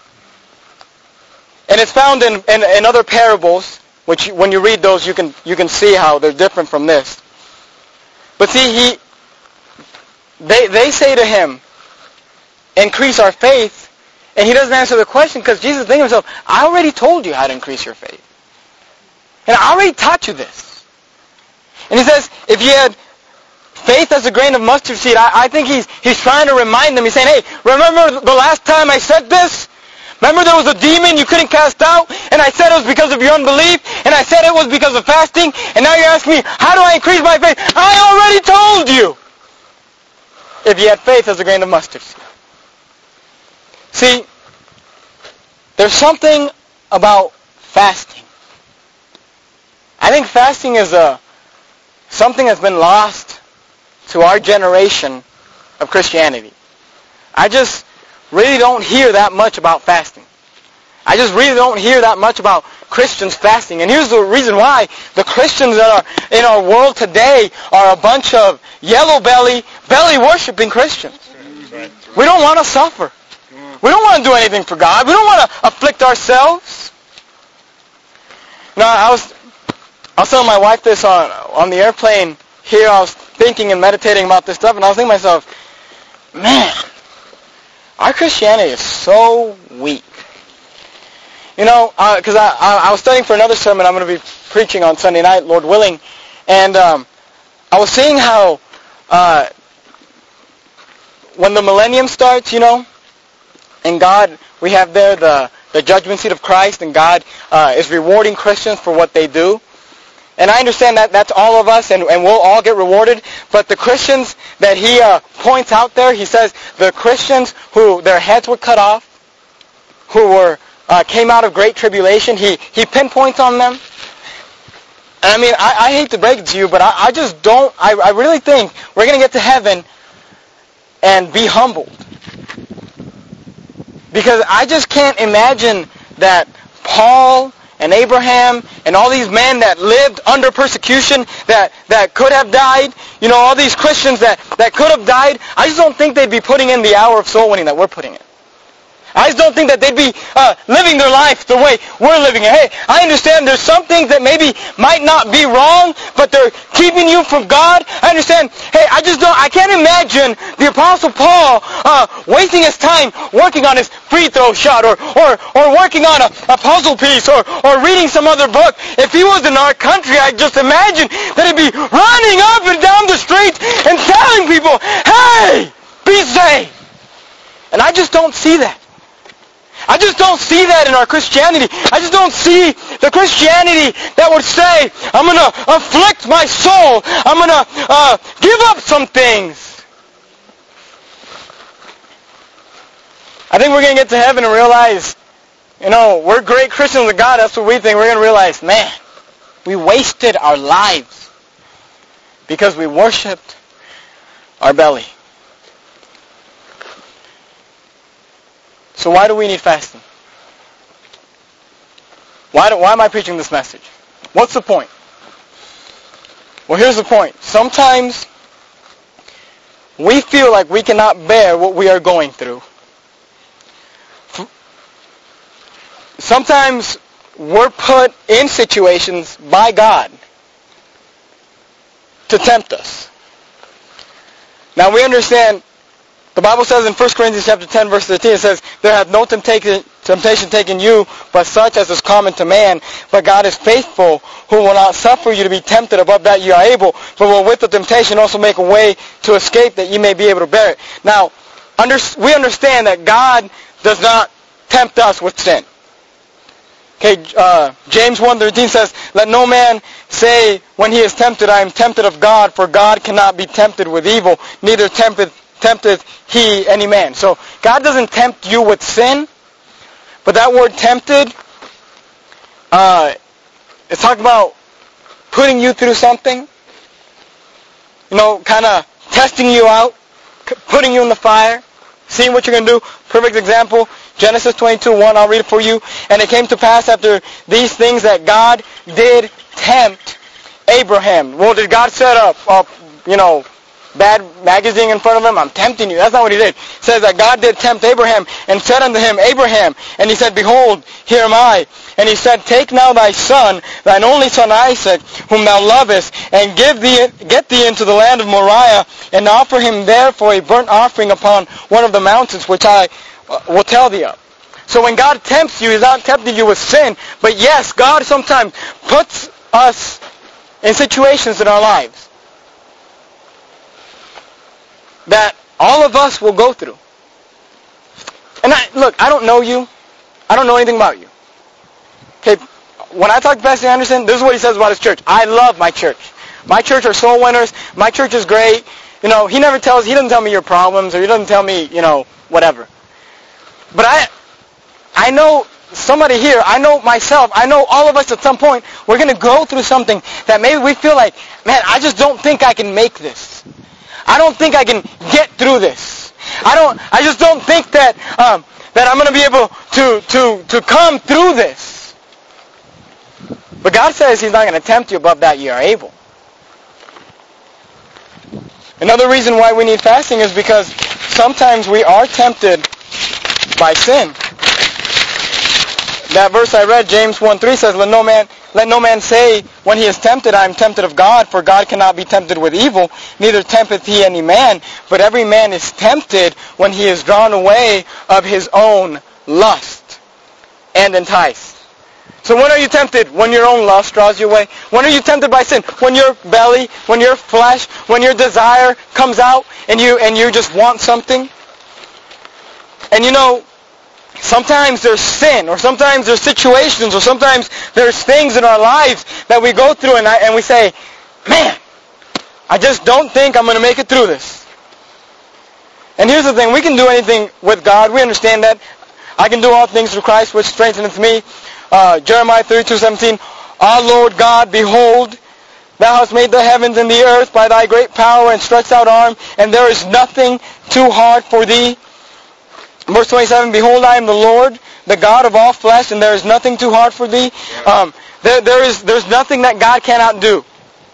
And it's found in other parables, which when you read those, you can see how they're different from this. But see, they say to him, increase our faith, And he doesn't answer the question because Jesus is thinking to himself, I already told you how to increase your faith. And I already taught you this. And he says, if you had faith as a grain of mustard seed, I think he's trying to remind them. He's saying, hey, remember the last time I said this? Remember there was a demon you couldn't cast out? And I said it was because of your unbelief? And I said it was because of fasting? And now you're asking me, how do I increase my faith? I already told you! If you had faith as a grain of mustard seed. See, there's something about fasting. I think fasting is something that's been lost to our generation of Christianity. I just really don't hear that much about fasting. I just really don't hear that much about Christians fasting. And here's the reason why. The Christians that are in our world today are a bunch of yellow belly worshiping Christians. We don't want to suffer. We don't want to do anything for God. We don't want to afflict ourselves. Now, I was telling my wife this on the airplane here. I was thinking and meditating about this stuff, and I was thinking to myself, man, our Christianity is so weak. You know, because I was studying for another sermon I'm going to be preaching on Sunday night, Lord willing, and I was seeing how when the millennium starts, you know, and God, we have there the judgment seat of Christ, and God is rewarding Christians for what they do. And I understand that that's all of us, and we'll all get rewarded. But the Christians that he points out there, he says the Christians who their heads were cut off, who came out of great tribulation, he pinpoints on them. And I mean, I hate to break it to you, but I just don't, I really think we're going to get to heaven and be humbled. Because I just can't imagine that Paul and Abraham and all these men that lived under persecution that could have died, you know, all these Christians that could have died, I just don't think they'd be putting in the hour of soul winning that we're putting in. I just don't think that they'd be living their life the way we're living it. Hey, I understand there's some things that maybe might not be wrong, but they're keeping you from God. I understand. Hey, I can't imagine the Apostle Paul wasting his time working on his free throw shot or working on a puzzle piece or reading some other book. If he was in our country, I just imagine that he'd be running up and down the streets and telling people, hey, be saved. And I just don't see that. I just don't see that in our Christianity. I just don't see the Christianity that would say, I'm going to afflict my soul. I'm going to give up some things. I think we're going to get to heaven and realize, you know, we're great Christians with God. That's what we think. We're going to realize, man, we wasted our lives because we worshipped our belly. So why do we need fasting? Why am I preaching this message? What's the point? Well, here's the point. Sometimes we feel like we cannot bear what we are going through. Sometimes we're put in situations by God to tempt us. Now we understand, the Bible says in 1 Corinthians chapter 10, verse 13, it says, there hath no temptation taken you, but such as is common to man. But God is faithful, who will not suffer you to be tempted above that you are able, but will with the temptation also make a way to escape, that you may be able to bear it. Now, we understand that God does not tempt us with sin. Okay, James 1:13 says, let no man say when he is tempted, I am tempted of God, for God cannot be tempted with evil, neither tempteth he any man. So God doesn't tempt you with sin, but that word tempted, it's talking about putting you through something, you know, kind of testing you out, putting you in the fire, seeing what you're going to do. Perfect example, Genesis 22:1, I'll read it for you. And it came to pass after these things that God did tempt Abraham. Well, did God set up, bad magazine in front of him? I'm tempting you. That's not what he did. It says that God did tempt Abraham and said unto him, Abraham. And he said, behold, here am I. And he said, take now thy son, thine only son Isaac, whom thou lovest, and get thee into the land of Moriah, and offer him there for a burnt offering upon one of the mountains which I will tell thee of. So when God tempts you, He's not tempting you with sin. But yes, God sometimes puts us in situations in our lives that all of us will go through. And I don't know you. I don't know anything about you. Okay, when I talk to Pastor Anderson, this is what he says about his church. I love my church. My church are soul winners. My church is great. He doesn't tell me your problems, or he doesn't tell me, whatever. But I know somebody here, I know myself, I know all of us at some point, we're going to go through something that maybe we feel like, man, I just don't think I can make this. I don't think I can get through this. I just don't think that that I'm going to be able to come through this. But God says He's not going to tempt you above that you are able. Another reason why we need fasting is because sometimes we are tempted by sin. That verse I read, James 1:3 says, Let no man say when he is tempted, I am tempted of God, for God cannot be tempted with evil, neither tempteth he any man, but every man is tempted when he is drawn away of his own lust and enticed. So when are you tempted? When your own lust draws you away. When are you tempted by sin? When your belly, when your flesh, when your desire comes out and you just want something. And sometimes there's sin, or sometimes there's situations, or sometimes there's things in our lives that we go through and we say, man, I just don't think I'm going to make it through this. And here's the thing, we can do anything with God. We understand that. I can do all things through Christ, which strengtheneth me. Jeremiah 32:17, Ah, Lord God, behold, Thou hast made the heavens and the earth by Thy great power and stretched out arm, and there is nothing too hard for Thee. Verse 27, Behold, I am the Lord, the God of all flesh, and there is nothing too hard for Thee. There's nothing that God cannot do.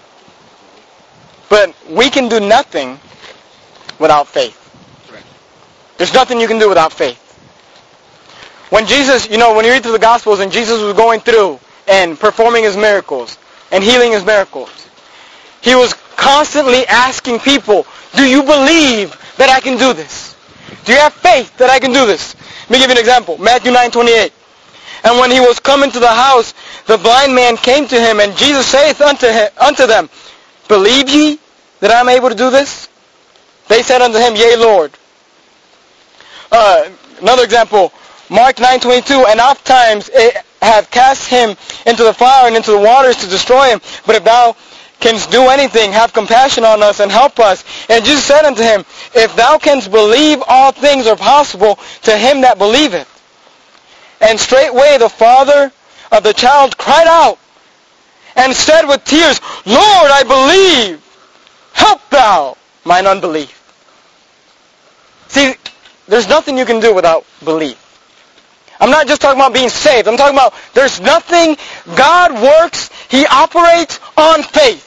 But we can do nothing without faith. There's nothing you can do without faith. When Jesus, when you read through the Gospels and Jesus was going through and performing His miracles and healing His miracles, He was constantly asking people, do you believe that I can do this? Do you have faith that I can do this? Let me give you an example. Matthew 9:28. And when He was come into the house, the blind man came to Him, and Jesus saith unto them, Believe ye that I am able to do this? They said unto Him, Yea, Lord. Another example, Mark 9:22, and oft times have cast him into the fire and into the waters to destroy him. But if thou canst do anything, have compassion on us and help us. And Jesus said unto him, If thou canst believe, all things are possible to him that believeth. And straightway the father of the child cried out and said with tears, Lord, I believe. Help thou mine unbelief. See, there's nothing you can do without belief. I'm not just talking about being saved. I'm talking about there's nothing. God works. He operates on faith.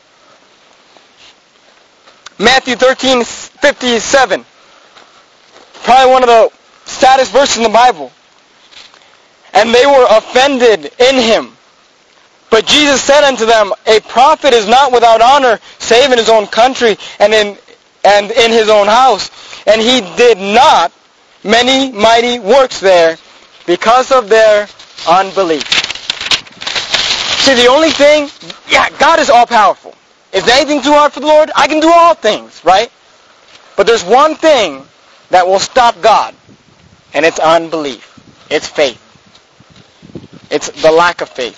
Matthew 13:57. Probably one of the saddest verses in the Bible. And they were offended in Him. But Jesus said unto them, A prophet is not without honor, save in his own country and in his own house. And He did not many mighty works there, because of their unbelief. See, the only thing, God is all-powerful. Is there anything too hard for the Lord? I can do all things, right? But there's one thing that will stop God, and it's unbelief. It's faith. It's the lack of faith.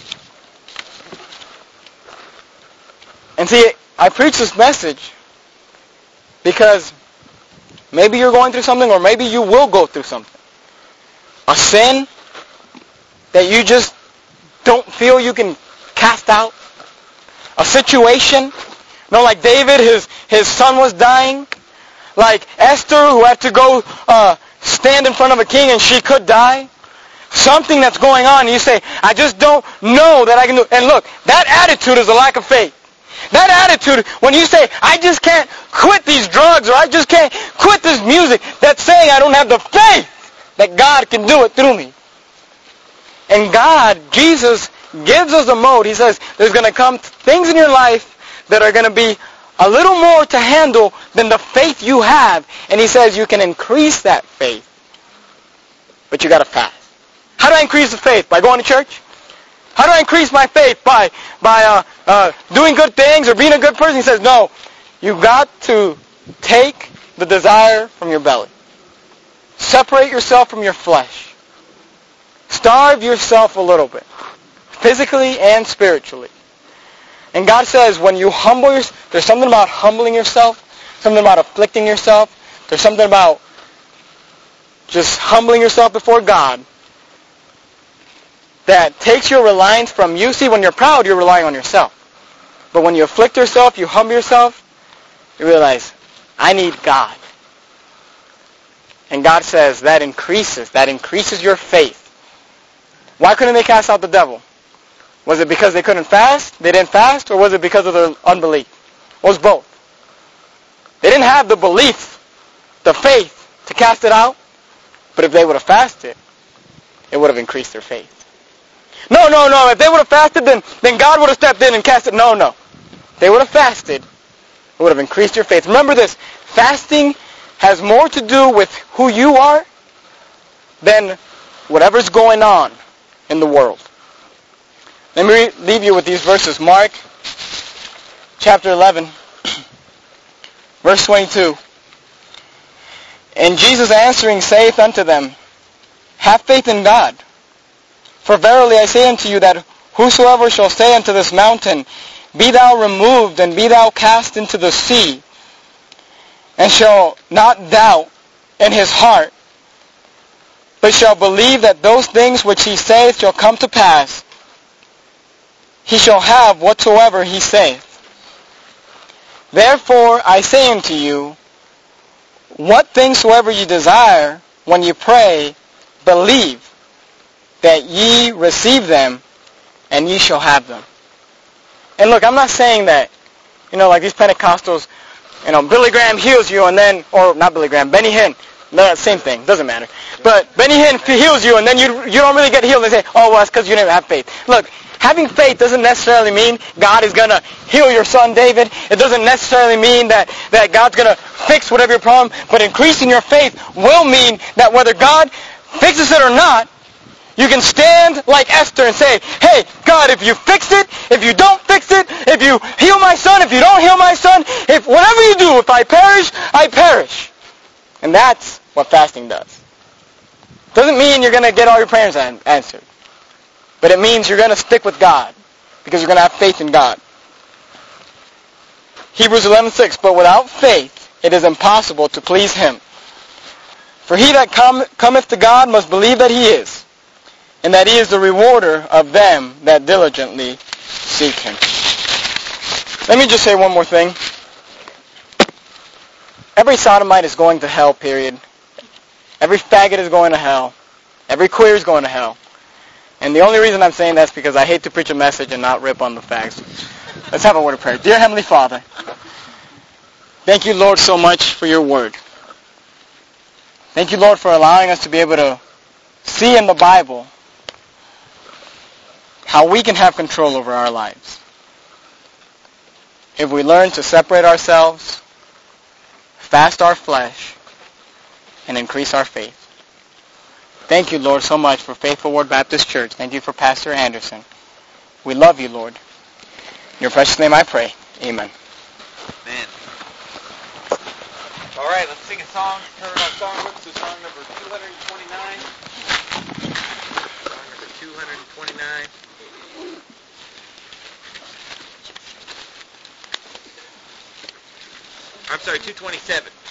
And see, I preach this message because maybe you're going through something, or maybe you will go through something. A sin that you just don't feel you can cast out. A situation. Like David, his son was dying. Like Esther, who had to go stand in front of a king and she could die. Something that's going on. And you say, I just don't know that I can do it. And look, that attitude is a lack of faith. That attitude, when you say, I just can't quit these drugs, or I just can't quit this music, that's saying I don't have the faith that God can do it through me. And God, Jesus, gives us a mode. He says there's going to come things in your life that are going to be a little more to handle than the faith you have. And He says you can increase that faith but you got to fast. How do I increase the faith? By going to church? How do I increase my faith? By doing good things or being a good person? He says, no. You've got to take the desire from your belly. Separate yourself from your flesh. Starve yourself a little bit, physically and spiritually. And God says when you humble yourself, there's something about humbling yourself, something about afflicting yourself. There's something about just humbling yourself before God that takes your reliance from you. See, when you're proud, you're relying on yourself. But when you afflict yourself, you humble yourself, you realize, I need God. And God says that increases your faith. Why couldn't they cast out the devil? Was it because they couldn't fast? They didn't fast? Or was it because of their unbelief? It was both. They didn't have the belief, the faith to cast it out. But if they would have fasted, it would have increased their faith. No. If they would have fasted, then God would have stepped in and cast it. No. If they would have fasted, it would have increased your faith. Remember this. Fasting has more to do with who you are than whatever's going on in the world. Let me leave you with these verses. Mark chapter 11, verse 22. And Jesus answering saith unto them, have faith in God. For verily I say unto you that whosoever shall say unto this mountain, be thou removed, and be thou cast into the sea, and shall not doubt in his heart, but shall believe that those things which he saith shall come to pass, he shall have whatsoever he saith. Therefore I say unto you, what things soever ye desire, when ye pray, believe that ye receive them, and ye shall have them. And look, I'm not saying that, like these Pentecostals, Billy Graham heals you and then, or not Billy Graham, Benny Hinn, no, same thing, doesn't matter. But Benny Hinn heals you and then you don't really get healed. They say, oh, well, it's because you didn't have faith. Look, having faith doesn't necessarily mean God is going to heal your son David. It doesn't necessarily mean that God's going to fix whatever your problem, but increasing your faith will mean that whether God fixes it or not, you can stand like Esther and say, hey, God, if you fix it, if you don't fix it, if you heal my son, if you don't heal my son, if whatever you do, if I perish, I perish. And that's what fasting does. Doesn't mean you're going to get all your prayers answered. But it means you're going to stick with God because you're going to have faith in God. Hebrews 11:6, but without faith it is impossible to please him. For he that cometh to God must believe that he is, and that he is the rewarder of them that diligently seek him. Let me just say one more thing. Every sodomite is going to hell, period. Every faggot is going to hell. Every queer is going to hell. And the only reason I'm saying that is because I hate to preach a message and not rip on the fags. Let's have a word of prayer. Dear Heavenly Father, thank you, Lord, so much for your word. Thank you, Lord, for allowing us to be able to see in the Bible how we can have control over our lives. If we learn to separate ourselves, fast our flesh, and increase our faith. Thank you, Lord, so much for Faithful Word Baptist Church. Thank you for Pastor Anderson. We love you, Lord. In your precious name I pray. Amen. Amen. All right, let's sing a song. Turn our songbooks to song number 229. Song number 229. I'm sorry, 227.